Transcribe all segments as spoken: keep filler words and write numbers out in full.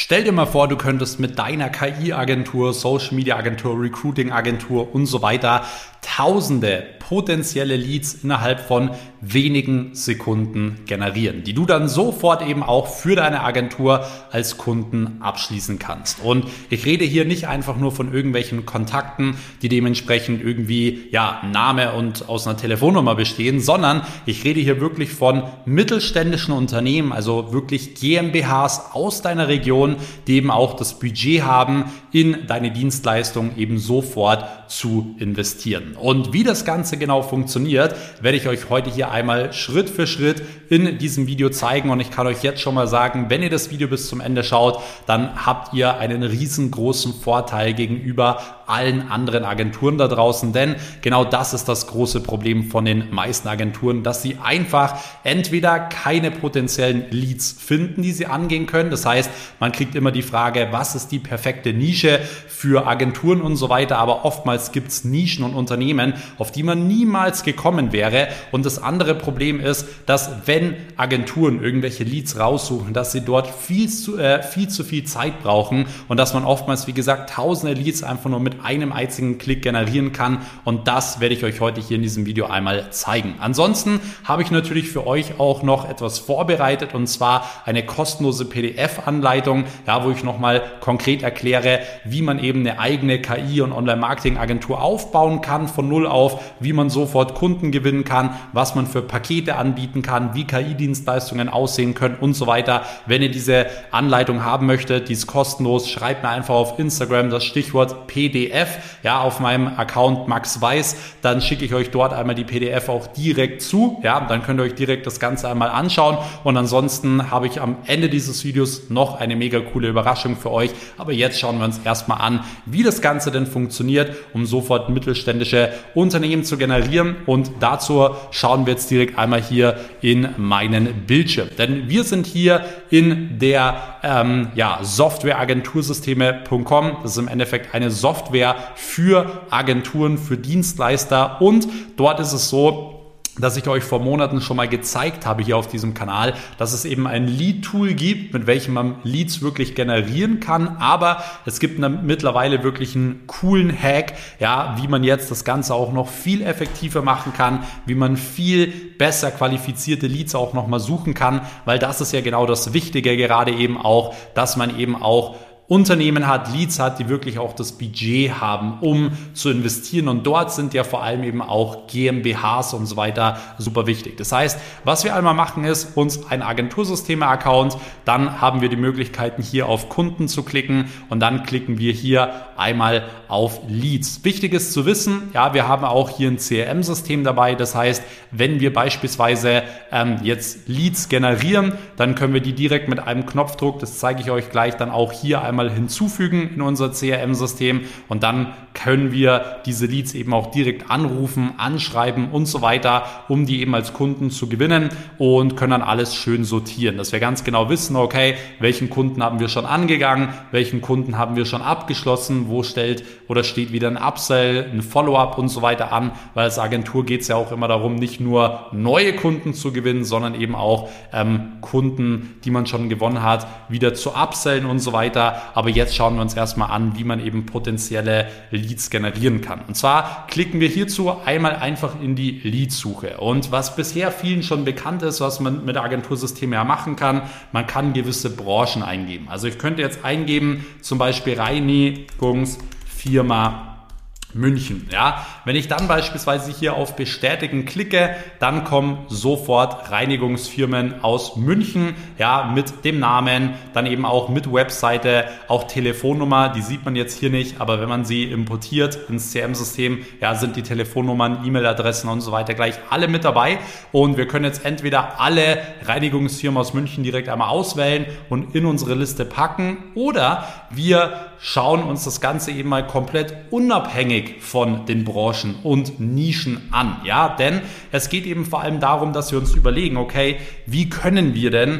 Stell dir mal vor, du könntest mit deiner K I-Agentur, Social-Media-Agentur, Recruiting-Agentur und so weiter tausende potenzielle Leads innerhalb von wenigen Sekunden generieren, die du dann sofort eben auch für deine Agentur als Kunden abschließen kannst. Und ich rede hier nicht einfach nur von irgendwelchen Kontakten, die dementsprechend irgendwie ja Name und aus einer Telefonnummer bestehen, sondern ich rede hier wirklich von mittelständischen Unternehmen, also wirklich G m b Hs aus deiner Region, die eben auch das Budget haben, in deine Dienstleistung eben sofort zu investieren. Und wie das Ganze genau funktioniert, werde ich euch heute hier einmal Schritt für Schritt in diesem Video zeigen. Und ich kann euch jetzt schon mal sagen, wenn ihr das Video bis zum Ende schaut, dann habt ihr einen riesengroßen Vorteil gegenüber allen anderen Agenturen da draußen, denn genau das ist das große Problem von den meisten Agenturen, dass sie einfach entweder keine potenziellen Leads finden, die sie angehen können. Das heißt, man kriegt immer die Frage, was ist die perfekte Nische für Agenturen und so weiter, aber oftmals gibt es Nischen und Unternehmen, auf die man niemals gekommen wäre. Und das andere Problem ist, dass wenn Agenturen irgendwelche Leads raussuchen, dass sie dort viel zu, äh, viel zu viel Zeit brauchen und dass man oftmals, wie gesagt, tausende Leads einfach nur mit einem einzigen Klick generieren kann, und das werde ich euch heute hier in diesem Video einmal zeigen. Ansonsten habe ich natürlich für euch auch noch etwas vorbereitet, und zwar eine kostenlose P D F-Anleitung, ja, wo ich nochmal konkret erkläre, wie man eben eine eigene K I- und Online-Marketing-Agentur aufbauen kann von null auf, wie man sofort Kunden gewinnen kann, was man für Pakete anbieten kann, wie K I-Dienstleistungen aussehen können und so weiter. Wenn ihr diese Anleitung haben möchtet, die ist kostenlos, schreibt mir einfach auf Instagram das Stichwort P D F, ja, auf meinem Account Max Weiß, dann schicke ich euch dort einmal die P D F auch direkt zu, ja, dann könnt ihr euch direkt das Ganze einmal anschauen, und ansonsten habe ich am Ende dieses Videos noch eine mega coole Überraschung für euch, aber jetzt schauen wir uns erstmal an, wie das Ganze denn funktioniert, um sofort mittelständische Unternehmen zu generieren, und dazu schauen wir jetzt direkt einmal hier in meinen Bildschirm, denn wir sind hier in der ähm, ja, Software Agentursysteme Punkt com, das ist im Endeffekt eine Software für Agenturen, für Dienstleister, und dort ist es so, dass ich euch vor Monaten schon mal gezeigt habe hier auf diesem Kanal, dass es eben ein Lead-Tool gibt, mit welchem man Leads wirklich generieren kann, aber es gibt mittlerweile wirklich einen coolen Hack, ja, wie man jetzt das Ganze auch noch viel effektiver machen kann, wie man viel besser qualifizierte Leads auch nochmal suchen kann, weil das ist ja genau das Wichtige gerade eben auch, dass man eben auch Unternehmen hat, Leads hat, die wirklich auch das Budget haben, um zu investieren, und dort sind ja vor allem eben auch G m b Hs und so weiter super wichtig. Das heißt, was wir einmal machen ist, uns ein Agentursysteme-Account, dann haben wir die Möglichkeiten hier auf Kunden zu klicken, und dann klicken wir hier einmal auf Leads. Wichtig ist zu wissen, ja, wir haben auch hier ein C R M-System dabei, das heißt, wenn wir beispielsweise ähm, jetzt Leads generieren, dann können wir die direkt mit einem Knopfdruck, das zeige ich euch gleich, dann auch hier einmal hinzufügen in unser C R M-System, und dann können wir diese Leads eben auch direkt anrufen, anschreiben und so weiter, um die eben als Kunden zu gewinnen, und können dann alles schön sortieren, dass wir ganz genau wissen, okay, welchen Kunden haben wir schon angegangen, welchen Kunden haben wir schon abgeschlossen, wo stellt oder steht wieder ein Upsell, ein Follow-up und so weiter an, weil als Agentur geht es ja auch immer darum, nicht nur neue Kunden zu gewinnen, sondern eben auch ähm, Kunden, die man schon gewonnen hat, wieder zu upsellen und so weiter. Aber jetzt schauen wir uns erstmal an, wie man eben potenzielle Leads generieren kann. Und zwar klicken wir hierzu einmal einfach in die Leadsuche. Und was bisher vielen schon bekannt ist, was man mit Agentursystemen ja machen kann, man kann gewisse Branchen eingeben. Also ich könnte jetzt eingeben, zum Beispiel Reinigungsfirma München. Ja, wenn ich dann beispielsweise hier auf Bestätigen klicke, dann kommen sofort Reinigungsfirmen aus München, ja, mit dem Namen, dann eben auch mit Webseite, auch Telefonnummer, die sieht man jetzt hier nicht, aber wenn man sie importiert ins C R M-System, ja, sind die Telefonnummern, E-Mail-Adressen und so weiter gleich alle mit dabei, und wir können jetzt entweder alle Reinigungsfirmen aus München direkt einmal auswählen und in unsere Liste packen, oder wir schauen uns das Ganze eben mal komplett unabhängig von den Branchen und Nischen an. Ja, denn es geht eben vor allem darum, dass wir uns überlegen, okay, wie können wir denn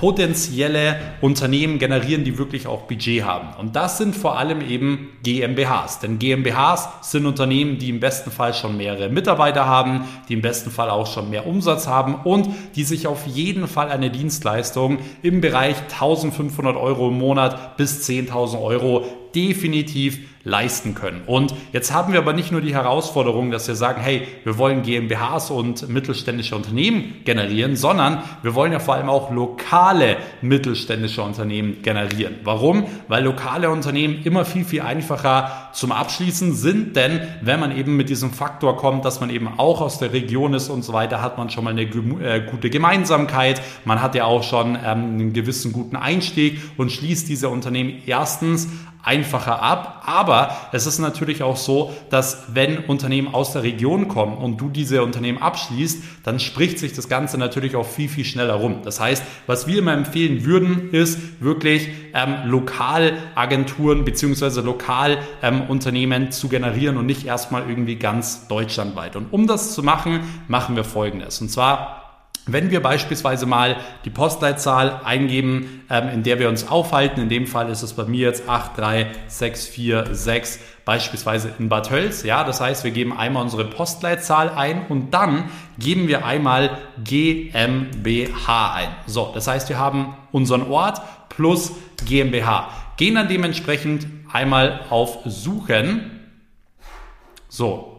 potenzielle Unternehmen generieren, die wirklich auch Budget haben. Und das sind vor allem eben GmbHs. Denn GmbHs sind Unternehmen, die im besten Fall schon mehrere Mitarbeiter haben, die im besten Fall auch schon mehr Umsatz haben und die sich auf jeden Fall eine Dienstleistung im Bereich eintausendfünfhundert Euro im Monat bis zehntausend Euro definitiv leisten können. Und jetzt haben wir aber nicht nur die Herausforderung, dass wir sagen, hey, wir wollen GmbHs und mittelständische Unternehmen generieren, sondern wir wollen ja vor allem auch lokale mittelständische Unternehmen generieren. Warum? Weil lokale Unternehmen immer viel, viel einfacher zum Abschließen sind, denn wenn man eben mit diesem Faktor kommt, dass man eben auch aus der Region ist und so weiter, hat man schon mal eine äh, gute Gemeinsamkeit, man hat ja auch schon ähm, einen gewissen guten Einstieg und schließt diese Unternehmen erstens einfacher ab, aber es ist natürlich auch so, dass wenn Unternehmen aus der Region kommen und du diese Unternehmen abschließt, dann spricht sich das Ganze natürlich auch viel, viel schneller rum. Das heißt, was wir immer empfehlen würden, ist wirklich ähm, Lokalagenturen bzw. Lokalunternehmen ähm, zu generieren und nicht erstmal irgendwie ganz deutschlandweit. Und um das zu machen, machen wir Folgendes. Und zwar, wenn wir beispielsweise mal die Postleitzahl eingeben, ähm, in der wir uns aufhalten, in dem Fall ist es bei mir jetzt acht drei sechs vier sechs, beispielsweise in Bad Tölz, ja, das heißt, wir geben einmal unsere Postleitzahl ein und dann geben wir einmal GmbH ein. So, das heißt, wir haben unseren Ort plus GmbH, gehen dann dementsprechend einmal auf Suchen, so,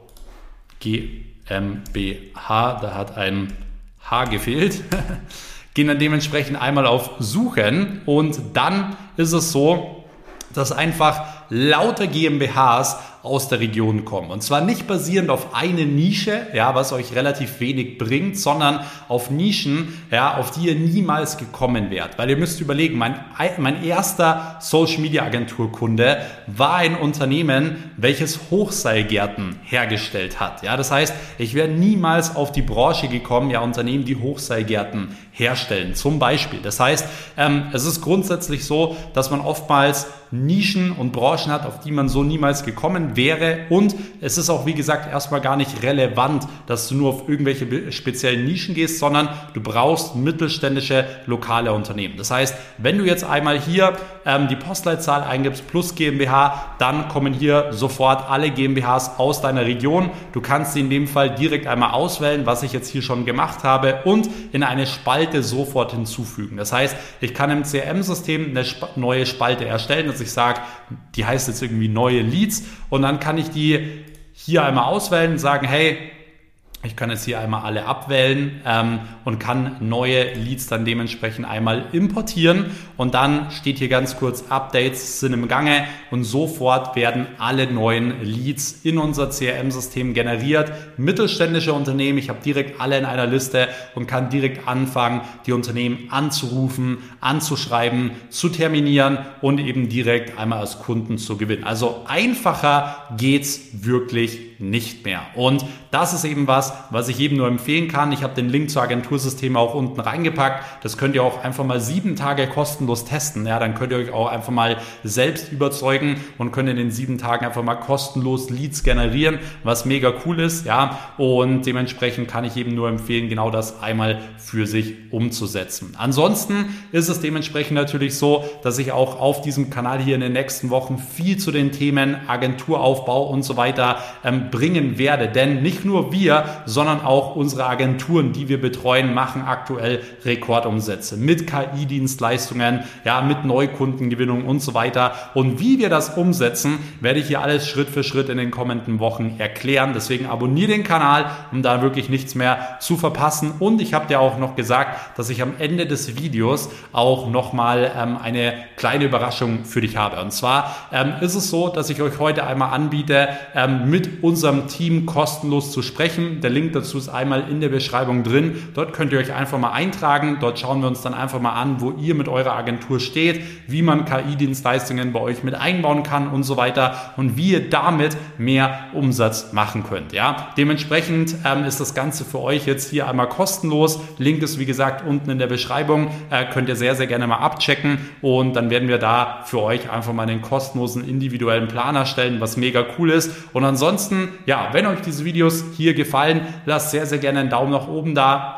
GmbH, da hat ein H gefehlt, gehen dann dementsprechend einmal auf Suchen und dann ist es so, dass einfach lauter GmbHs aus der Region kommen. Und zwar nicht basierend auf eine Nische, ja, was euch relativ wenig bringt, sondern auf Nischen, ja, auf die ihr niemals gekommen wärt. Weil ihr müsst überlegen, mein, mein erster Social Media Agentur Kunde war ein Unternehmen, welches Hochseilgärten hergestellt hat. Ja, das heißt, ich wäre niemals auf die Branche gekommen, ja, Unternehmen, die Hochseilgärten herstellen, zum Beispiel. Das heißt, ähm, es ist grundsätzlich so, dass man oftmals Nischen und Branchen hat, auf die man so niemals gekommen wäre, und es ist auch, wie gesagt, erstmal gar nicht relevant, dass du nur auf irgendwelche speziellen Nischen gehst, sondern du brauchst mittelständische lokale Unternehmen. Das heißt, wenn du jetzt einmal hier ähm, die Postleitzahl eingibst plus GmbH, dann kommen hier sofort alle GmbHs aus deiner Region. Du kannst sie in dem Fall direkt einmal auswählen, was ich jetzt hier schon gemacht habe, und in eine Spalte sofort hinzufügen. Das heißt, ich kann im C R M-System eine sp- neue Spalte erstellen, dass ich sage, die heißt jetzt irgendwie neue Leads, und dann kann ich die hier einmal auswählen und sagen, hey, ich kann jetzt hier einmal alle abwählen ähm, und kann neue Leads dann dementsprechend einmal importieren, und dann steht hier ganz kurz, Updates sind im Gange, und sofort werden alle neuen Leads in unser C R M-System generiert. Mittelständische Unternehmen, ich habe direkt alle in einer Liste und kann direkt anfangen, die Unternehmen anzurufen, anzuschreiben, zu terminieren und eben direkt einmal als Kunden zu gewinnen. Also einfacher geht's wirklich nicht mehr. Und das ist eben was, was ich jedem nur empfehlen kann. Ich habe den Link zur Agentursysteme auch unten reingepackt. Das könnt ihr auch einfach mal sieben Tage kostenlos testen. Ja, dann könnt ihr euch auch einfach mal selbst überzeugen und könnt in den sieben Tagen einfach mal kostenlos Leads generieren, was mega cool ist. Ja, und dementsprechend kann ich jedem nur empfehlen, genau das einmal für sich umzusetzen. Ansonsten ist es dementsprechend natürlich so, dass ich auch auf diesem Kanal hier in den nächsten Wochen viel zu den Themen Agenturaufbau und so weiter ähm, bringen werde. Denn nicht nur wir, sondern auch unsere Agenturen, die wir betreuen, machen aktuell Rekordumsätze mit K I-Dienstleistungen, ja, mit Neukundengewinnung und so weiter. Und wie wir das umsetzen, werde ich hier alles Schritt für Schritt in den kommenden Wochen erklären. Deswegen abonniere den Kanal, um da wirklich nichts mehr zu verpassen. Und ich habe dir auch noch gesagt, dass ich am Ende des Videos auch nochmal ähm, eine kleine Überraschung für dich habe. Und zwar ähm, ist es so, dass ich euch heute einmal anbiete, ähm, mit unserem Team kostenlos zu sprechen. Der Link dazu ist einmal in der Beschreibung drin. Dort könnt ihr euch einfach mal eintragen. Dort schauen wir uns dann einfach mal an, wo ihr mit eurer Agentur steht, wie man K I-Dienstleistungen bei euch mit einbauen kann und so weiter und wie ihr damit mehr Umsatz machen könnt. Ja, dementsprechend ähm, ist das Ganze für euch jetzt hier einmal kostenlos. Link ist wie gesagt unten in der Beschreibung. Äh, könnt ihr sehr, sehr gerne mal abchecken, und dann werden wir da für euch einfach mal einen kostenlosen individuellen Plan erstellen, was mega cool ist. Und ansonsten, ja, wenn euch diese Videos hier gefallen, lasst sehr, sehr gerne einen Daumen nach oben da.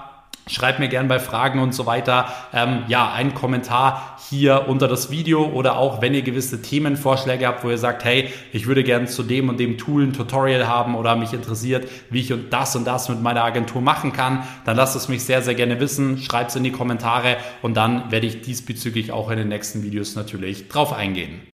Schreibt mir gerne bei Fragen und so weiter ähm, ja einen Kommentar hier unter das Video oder auch, wenn ihr gewisse Themenvorschläge habt, wo ihr sagt, hey, ich würde gerne zu dem und dem Tool ein Tutorial haben oder mich interessiert, wie ich und das und das mit meiner Agentur machen kann, dann lasst es mich sehr, sehr gerne wissen. Schreibt es in die Kommentare und dann werde ich diesbezüglich auch in den nächsten Videos natürlich drauf eingehen.